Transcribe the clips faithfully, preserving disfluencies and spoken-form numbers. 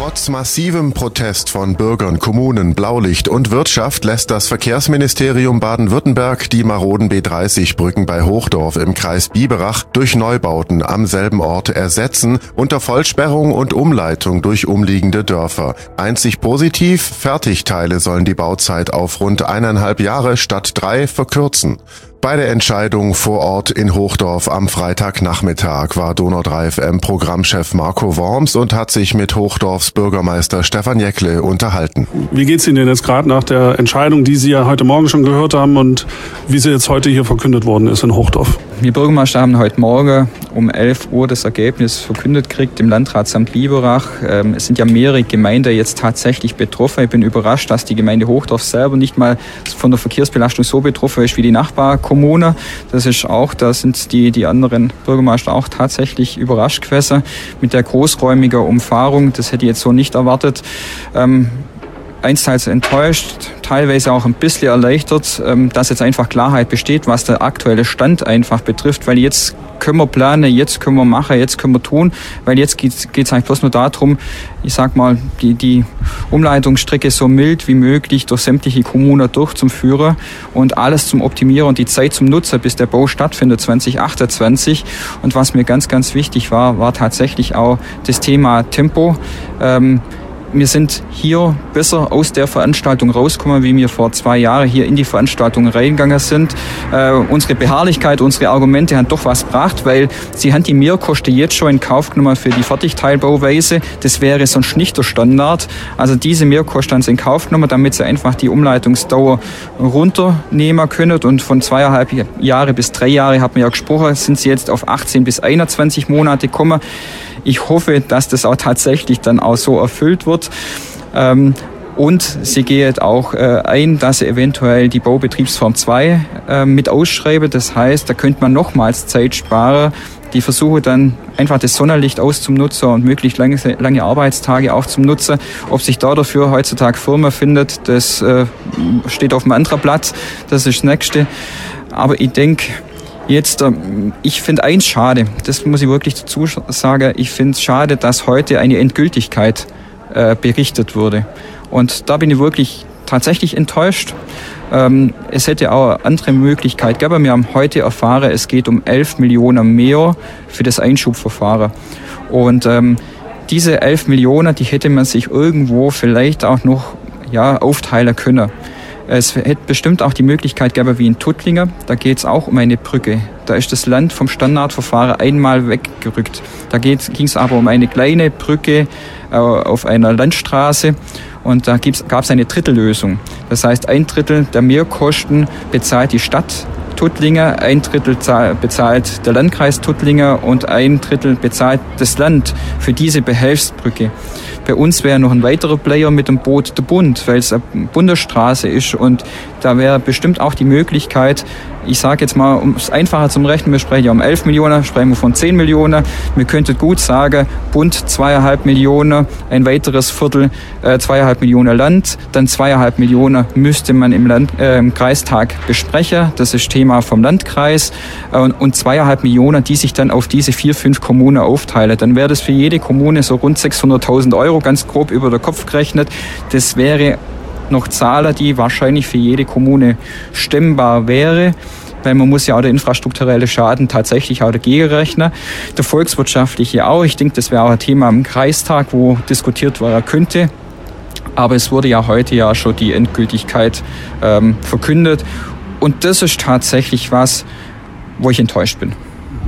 Trotz massivem Protest von Bürgern, Kommunen, Blaulicht und Wirtschaft lässt das Verkehrsministerium Baden-Württemberg die maroden B dreißig Brücken bei Hochdorf im Kreis Biberach durch Neubauten am selben Ort ersetzen, unter Vollsperrung und Umleitung durch umliegende Dörfer. Einzig positiv, Fertigteile sollen die Bauzeit auf rund eineinhalb Jahre statt drei verkürzen. Bei der Entscheidung vor Ort in Hochdorf am Freitagnachmittag war Donau drei F M-Programmchef Marco Worms und hat sich mit Hochdorfs Bürgermeister Stefan Jäckle unterhalten. Wie geht's Ihnen denn jetzt gerade nach der Entscheidung, die Sie ja heute Morgen schon gehört haben und wie sie jetzt heute hier verkündet worden ist in Hochdorf? Wir Bürgermeister haben heute Morgen um elf Uhr das Ergebnis verkündet gekriegt im Landratsamt Biberach. Ähm, es sind ja mehrere Gemeinden jetzt tatsächlich betroffen. Ich bin überrascht, dass die Gemeinde Hochdorf selber nicht mal von der Verkehrsbelastung so betroffen ist wie die Nachbarkommune. Das ist auch, da sind die, die anderen Bürgermeister auch tatsächlich überrascht gewesen mit der großräumigen Umfahrung. Das hätte ich jetzt so nicht erwartet. Ähm, Einsteils enttäuscht, teilweise auch ein bisschen erleichtert, dass jetzt einfach Klarheit besteht, was der aktuelle Stand einfach betrifft, weil jetzt können wir planen, jetzt können wir machen, jetzt können wir tun, weil jetzt geht es eigentlich bloß nur darum, ich sag mal, die, die Umleitungsstrecke so mild wie möglich durch sämtliche Kommunen durchzuführen und alles zum Optimieren und die Zeit zum Nutzen, bis der Bau stattfindet zwanzig achtundzwanzig. Und was mir ganz, ganz wichtig war, war tatsächlich auch das Thema Tempo. Ähm, Wir sind hier besser aus der Veranstaltung rausgekommen, wie wir vor zwei Jahren hier in die Veranstaltung reingegangen sind. Äh, unsere Beharrlichkeit, unsere Argumente haben doch was gebracht, weil sie haben die Mehrkosten jetzt schon in Kauf genommen für die Fertigteilbauweise. Das wäre sonst nicht der Standard. Also diese Mehrkosten haben sie in Kauf genommen, damit sie einfach die Umleitungsdauer runternehmen können. Und von zweieinhalb Jahre bis drei Jahre, hat man ja gesprochen, sind sie jetzt auf achtzehn bis einundzwanzig Monate gekommen. Ich hoffe, dass das auch tatsächlich dann auch so erfüllt wird. Ähm, und sie geht auch äh, ein, dass sie eventuell die Baubetriebsform zwei äh, mit ausschreiben. Das heißt, da könnte man nochmals Zeit sparen. Die Versuche dann einfach das Sonnenlicht auszunutzen und möglichst lange, lange Arbeitstage auch zum Nutzen. Ob sich da dafür heutzutage Firma findet, das äh, steht auf einem anderen Blatt. Das ist das Nächste. Aber ich denke, Jetzt, ich finde eins schade, das muss ich wirklich dazu sagen, ich finde es schade, dass heute eine Endgültigkeit äh, berichtet wurde. Und da bin ich wirklich tatsächlich enttäuscht. Ähm, es hätte auch eine andere Möglichkeit gegeben. Wir haben heute erfahren, es geht um elf Millionen mehr für das Einschubverfahren. Und ähm, diese elf Millionen, die hätte man sich irgendwo vielleicht auch noch ja, aufteilen können. Es hätte bestimmt auch die Möglichkeit gegeben wie in Tuttlingen. Da geht es auch um eine Brücke. Da ist das Land vom Standardverfahren einmal weggerückt. Da ging es aber um eine kleine Brücke äh, auf einer Landstraße. Und da gab es eine Drittellösung. Das heißt, ein Drittel der Mehrkosten bezahlt die Stadt Tuttlingen, ein Drittel bezahlt der Landkreis Tuttlingen und ein Drittel bezahlt das Land für diese Behelfsbrücke. Bei uns wäre noch ein weiterer Player mit dem Boot der Bund, weil es eine Bundesstraße ist und da wäre bestimmt auch die Möglichkeit, ich sage jetzt mal, um es einfacher zum Rechnen, wir sprechen ja um elf Millionen, sprechen wir von zehn Millionen. Wir könnten gut sagen, Bund zweieinhalb Millionen, ein weiteres Viertel, äh, zweieinhalb Millionen Land, dann zweieinhalb Millionen müsste man im, Land, äh, im Kreistag besprechen. Das ist Thema vom Landkreis. Äh, und zweieinhalb Millionen, die sich dann auf diese vier, fünf Kommunen aufteilen. Dann wäre das für jede Kommune so rund sechshunderttausend Euro, ganz grob über den Kopf gerechnet. Das wäre noch Zahlen, die wahrscheinlich für jede Kommune stemmbar wäre, weil man muss ja auch der infrastrukturelle Schaden tatsächlich auch dagegen rechnen. Der volkswirtschaftliche auch. Ich denke, das wäre auch ein Thema im Kreistag, wo diskutiert werden könnte. Aber es wurde ja heute ja schon die Endgültigkeit ähm, verkündet. Und das ist tatsächlich was, wo ich enttäuscht bin.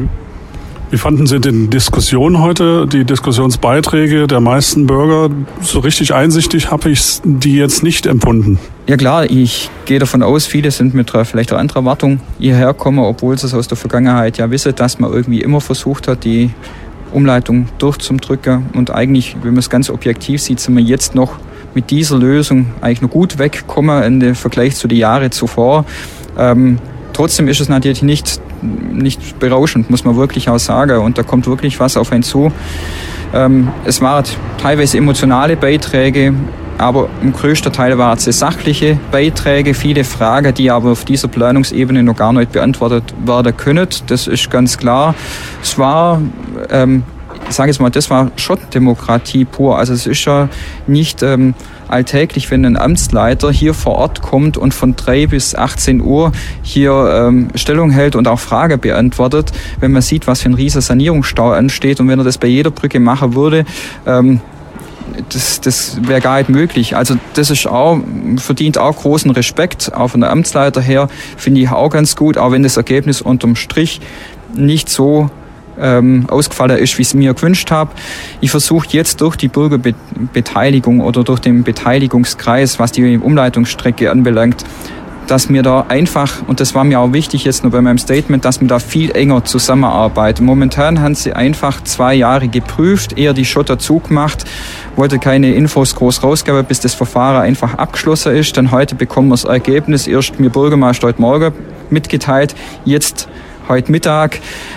Wie fanden Sie die Diskussion heute, die Diskussionsbeiträge der meisten Bürger? So richtig einsichtig habe ich die jetzt nicht empfunden. Ja klar, ich gehe davon aus, viele sind mit vielleicht einer anderen Erwartung hierher kommen, obwohl sie es aus der Vergangenheit ja wissen, dass man irgendwie immer versucht hat, die Umleitung durchzudrücken. Und eigentlich, wenn man es ganz objektiv sieht, sind wir jetzt noch mit dieser Lösung eigentlich noch gut weggekommen im Vergleich zu den Jahren zuvor. Ähm, Trotzdem ist es natürlich nicht, nicht berauschend, muss man wirklich auch sagen. Und da kommt wirklich was auf einen zu. Ähm, es waren teilweise emotionale Beiträge, aber im größten Teil waren es sachliche Beiträge, viele Fragen, die aber auf dieser Planungsebene noch gar nicht beantwortet werden können. Das ist ganz klar. Es war, ähm, ich sage jetzt mal, das war Schottdemokratie pur. Also es ist ja nicht ähm, alltäglich, wenn ein Amtsleiter hier vor Ort kommt und von drei bis achtzehn Uhr hier ähm, Stellung hält und auch Fragen beantwortet, wenn man sieht, was für ein riesiger Sanierungsstau ansteht. Und wenn er das bei jeder Brücke machen würde, ähm, das, das wäre gar nicht möglich. Also das ist auch, verdient auch großen Respekt, auch von der Amtsleiter her, finde ich auch ganz gut, auch wenn das Ergebnis unterm Strich nicht so ähm, ausgefallen ist, wie ich es mir gewünscht habe. Ich versuche jetzt durch die Bürgerbeteiligung oder durch den Beteiligungskreis, was die Umleitungsstrecke anbelangt, dass mir da einfach, und das war mir auch wichtig jetzt nur bei meinem Statement, dass wir da viel enger zusammenarbeiten. Momentan haben sie einfach zwei Jahre geprüft, eher die Schotter zugemacht, wollte keine Infos groß rausgeben, bis das Verfahren einfach abgeschlossen ist. Dann heute bekommen wir das Ergebnis, erst mir Bürgermeister heute Morgen mitgeteilt, jetzt heute Mittag.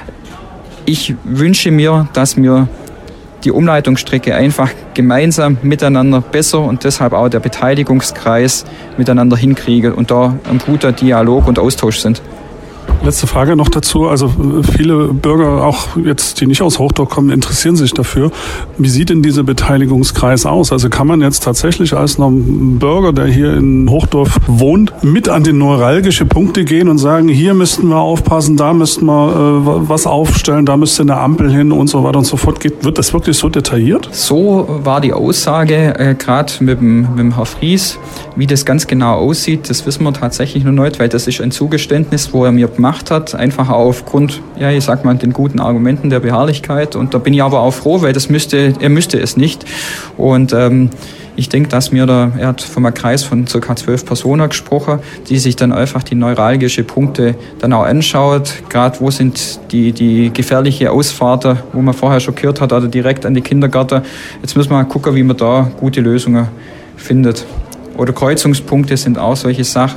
Ich wünsche mir, dass wir die Umleitungsstrecke einfach gemeinsam miteinander besser und deshalb auch der Beteiligungskreis miteinander hinkriegen und da ein guter Dialog und Austausch sind. Letzte Frage noch dazu. Also viele Bürger, auch jetzt, die nicht aus Hochdorf kommen, interessieren sich dafür. Wie sieht denn dieser Beteiligungskreis aus? Also kann man jetzt tatsächlich als noch ein Bürger, der hier in Hochdorf wohnt, mit an die neuralgische Punkte gehen und sagen, hier müssten wir aufpassen, da müssten wir äh, was aufstellen, da müsste eine Ampel hin und so weiter und so fort. Geht, wird das wirklich so detailliert? So war die Aussage, äh, gerade mit dem, mit dem Herrn Fries. Wie das ganz genau aussieht, das wissen wir tatsächlich noch nicht, weil das ist ein Zugeständnis, wo er mir gemacht hat, einfach aufgrund, ja, ich sag mal, den guten Argumenten der Beharrlichkeit. Und da bin ich aber auch froh, weil das müsste, er müsste es nicht. Und ähm, ich denke, dass mir da, er hat von einem Kreis von ca. zwölf Personen gesprochen, die sich dann einfach die neuralgische Punkte dann auch anschaut. Gerade wo sind die, die gefährliche Ausfahrten, wo man vorher schon gehört hat, oder direkt an die Kindergärten. Jetzt müssen wir mal gucken, wie man da gute Lösungen findet. Oder Kreuzungspunkte sind auch solche Sachen.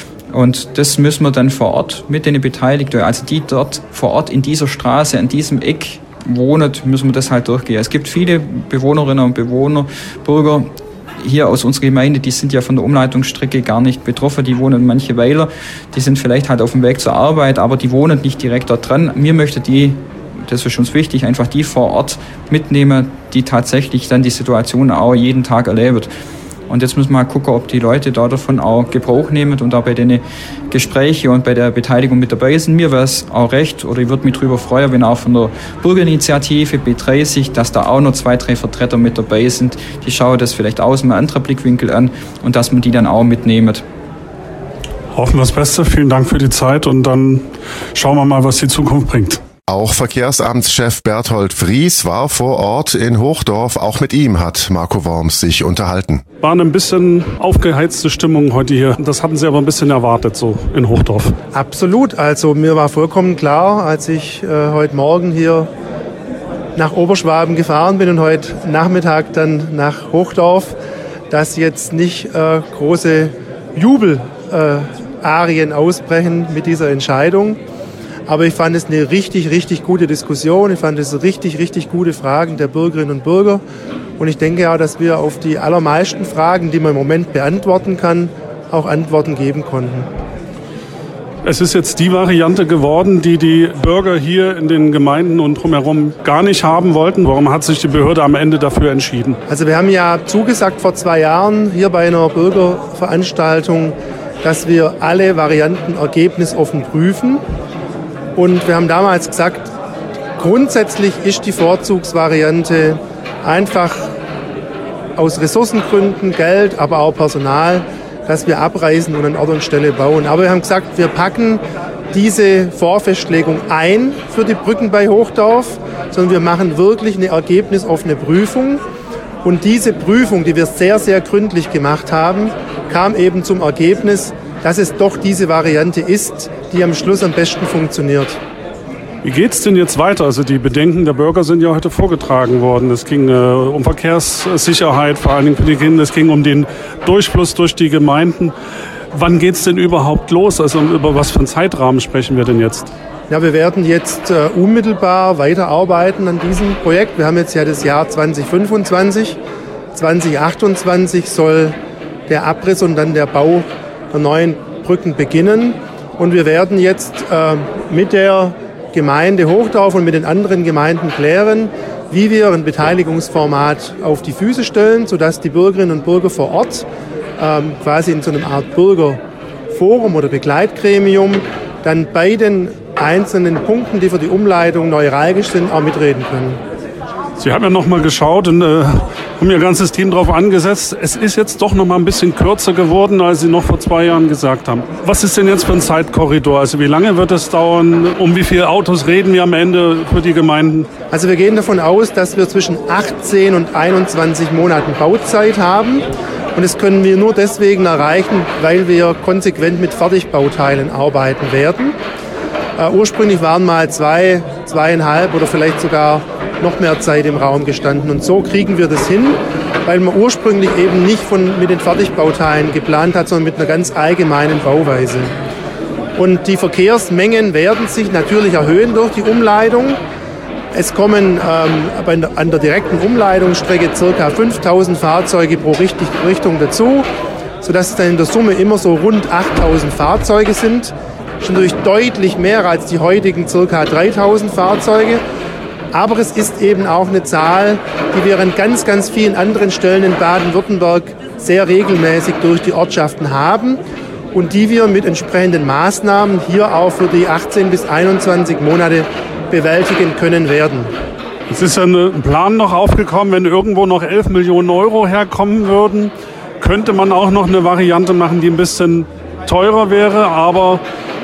Und das müssen wir dann vor Ort mit den Beteiligten, also die dort vor Ort in dieser Straße, an diesem Eck wohnen, müssen wir das halt durchgehen. Es gibt viele Bewohnerinnen und Bewohner, Bürger hier aus unserer Gemeinde, die sind ja von der Umleitungsstrecke gar nicht betroffen. Die wohnen manche Weiler, die sind vielleicht halt auf dem Weg zur Arbeit, aber die wohnen nicht direkt dort dran. Mir möchte die, das ist uns wichtig, einfach die vor Ort mitnehmen, die tatsächlich dann die Situation auch jeden Tag erleben. Und jetzt müssen wir mal gucken, ob die Leute da davon auch Gebrauch nehmen und auch bei den Gesprächen und bei der Beteiligung mit dabei sind. Mir wäre es auch recht, oder ich würde mich darüber freuen, wenn auch von der Bürgerinitiative B dreißig, dass da auch noch zwei, drei Vertreter mit dabei sind. Die schauen das vielleicht aus einem anderen Blickwinkel an und dass man die dann auch mitnehmen. Hoffen wir das Beste. Vielen Dank für die Zeit und dann schauen wir mal, was die Zukunft bringt. Auch Verkehrsamtschef Berthold Fries war vor Ort in Hochdorf. Auch mit ihm hat Marco Worms sich unterhalten. War eine bisschen aufgeheizte Stimmung heute hier. Das hatten Sie aber ein bisschen erwartet, so in Hochdorf. Absolut. Also mir war vollkommen klar, als ich äh, heute Morgen hier nach Oberschwaben gefahren bin und heute Nachmittag dann nach Hochdorf, dass jetzt nicht äh, große Jubelarien äh, ausbrechen mit dieser Entscheidung. Aber ich fand es eine richtig, richtig gute Diskussion. Ich fand es richtig, richtig gute Fragen der Bürgerinnen und Bürger. Und ich denke auch, dass wir auf die allermeisten Fragen, die man im Moment beantworten kann, auch Antworten geben konnten. Es ist jetzt die Variante geworden, die die Bürger hier in den Gemeinden und drumherum gar nicht haben wollten. Warum hat sich die Behörde am Ende dafür entschieden? Also wir haben ja zugesagt vor zwei Jahren hier bei einer Bürgerveranstaltung, dass wir alle Varianten ergebnisoffen prüfen. Und wir haben damals gesagt, grundsätzlich ist die Vorzugsvariante einfach aus Ressourcengründen, Geld, aber auch Personal, dass wir abreißen und an Ort und Stelle bauen. Aber wir haben gesagt, wir packen diese Vorfestlegung ein für die Brücken bei Hochdorf, sondern wir machen wirklich eine ergebnisoffene Prüfung. Und diese Prüfung, die wir sehr, sehr gründlich gemacht haben, kam eben zum Ergebnis, dass es doch diese Variante ist, die am Schluss am besten funktioniert. Wie geht's denn jetzt weiter? Also die Bedenken der Bürger sind ja heute vorgetragen worden. Es ging äh, um Verkehrssicherheit, vor allen Dingen für die Kinder. Es ging um den Durchfluss durch die Gemeinden. Wann geht's denn überhaupt los? Also über was für einen Zeitrahmen sprechen wir denn jetzt? Ja, wir werden jetzt äh, unmittelbar weiterarbeiten an diesem Projekt. Wir haben jetzt ja das Jahr zwanzig fünfundzwanzig. zwanzig achtundzwanzig soll der Abriss und dann der Bau der neuen Brücken beginnen. Und wir werden jetzt äh, mit der Gemeinde Hochdorf und mit den anderen Gemeinden klären, wie wir ein Beteiligungsformat auf die Füße stellen, sodass die Bürgerinnen und Bürger vor Ort ähm, quasi in so einer Art Bürgerforum oder Begleitgremium dann bei den einzelnen Punkten, die für die Umleitung neuralgisch sind, auch mitreden können. Sie haben ja noch mal geschaut und äh, haben Ihr ganzes Team darauf angesetzt. Es ist jetzt doch noch mal ein bisschen kürzer geworden, als Sie noch vor zwei Jahren gesagt haben. Was ist denn jetzt für ein Zeitkorridor? Also wie lange wird es dauern? Um wie viele Autos reden wir am Ende für die Gemeinden? Also wir gehen davon aus, dass wir zwischen achtzehn und einundzwanzig Monaten Bauzeit haben. Und das können wir nur deswegen erreichen, weil wir konsequent mit Fertigbauteilen arbeiten werden. Uh, ursprünglich waren mal zwei, zweieinhalb oder vielleicht sogar noch mehr Zeit im Raum gestanden. Und so kriegen wir das hin, weil man ursprünglich eben nicht von, mit den Fertigbauteilen geplant hat, sondern mit einer ganz allgemeinen Bauweise. Und die Verkehrsmengen werden sich natürlich erhöhen durch die Umleitung. Es kommen ähm, an der direkten Umleitungsstrecke ca. fünftausend Fahrzeuge pro Richtung dazu, sodass es dann in der Summe immer so rund achttausend Fahrzeuge sind. Das ist natürlich deutlich mehr als die heutigen ca. dreitausend Fahrzeuge. Aber es ist eben auch eine Zahl, die wir an ganz, ganz vielen anderen Stellen in Baden-Württemberg sehr regelmäßig durch die Ortschaften haben und die wir mit entsprechenden Maßnahmen hier auch für die achtzehn bis einundzwanzig Monate bewältigen können werden. Es ist ja ein Plan noch aufgekommen, wenn irgendwo noch elf Millionen Euro herkommen würden, könnte man auch noch eine Variante machen, die ein bisschen teurer wäre, aber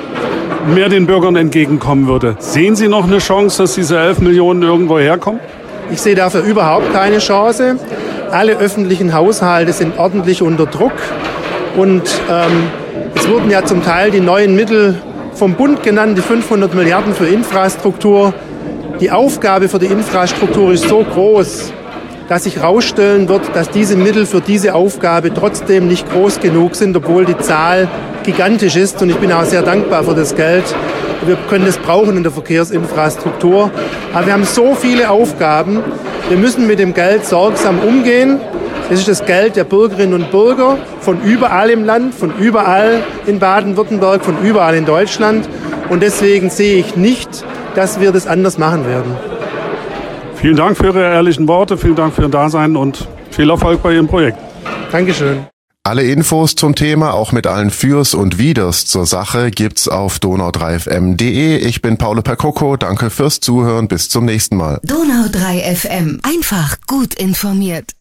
mehr den Bürgern entgegenkommen würde. Sehen Sie noch eine Chance, dass diese elf Millionen irgendwo herkommen? Ich sehe dafür überhaupt keine Chance. Alle öffentlichen Haushalte sind ordentlich unter Druck und ähm, es wurden ja zum Teil die neuen Mittel vom Bund genannt, die fünfhundert Milliarden für Infrastruktur. Die Aufgabe für die Infrastruktur ist so groß, dass sich herausstellen wird, dass diese Mittel für diese Aufgabe trotzdem nicht groß genug sind, obwohl die Zahl gigantisch ist. Und ich bin auch sehr dankbar für das Geld. Wir können das brauchen in der Verkehrsinfrastruktur. Aber wir haben so viele Aufgaben. Wir müssen mit dem Geld sorgsam umgehen. Das ist das Geld der Bürgerinnen und Bürger von überall im Land, von überall in Baden-Württemberg, von überall in Deutschland. Und deswegen sehe ich nicht, dass wir das anders machen werden. Vielen Dank für Ihre ehrlichen Worte, vielen Dank für Ihr Dasein und viel Erfolg bei Ihrem Projekt. Dankeschön. Alle Infos zum Thema, auch mit allen Fürs und Widers zur Sache, gibt's auf donau drei f m punkt de. Ich bin Paolo Percocco, danke fürs Zuhören, bis zum nächsten Mal. Donau drei F M, einfach gut informiert.